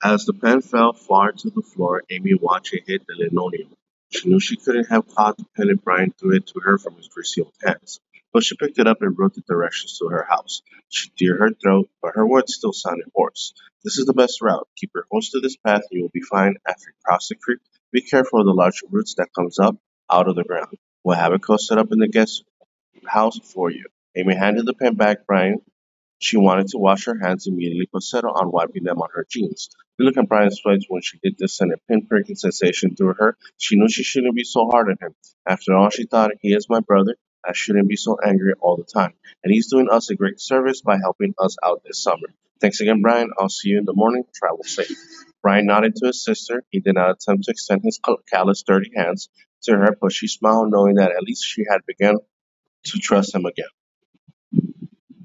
As the pen fell far to the floor, Amy watched it hit the linoleum. She knew she couldn't have caught the pen if Brian threw it to her from his greasy hands. But she picked it up and wrote the directions to her house. She cleared her throat, but her words still sounded hoarse. This is the best route. Keep your horse to this path and you will be fine. After you cross the creek, be careful of the large roots that comes up out of the ground. We'll have a coat set up in the guest house for you. Amy handed the pen back. Brian she wanted to wash her hands immediately, but settled on wiping them on her jeans. The look on Brian's face when she did this sent a pinpricking sensation through her. She knew she shouldn't be so hard on him. After all, she thought, he is my brother. I shouldn't be so angry all the time. And he's doing us a great service by helping us out this summer. Thanks again, Brian. I'll see you in the morning. Travel safe. Brian nodded to his sister. He did not attempt to extend his callous, dirty hands to her, but she smiled, knowing that at least she had begun to trust him again.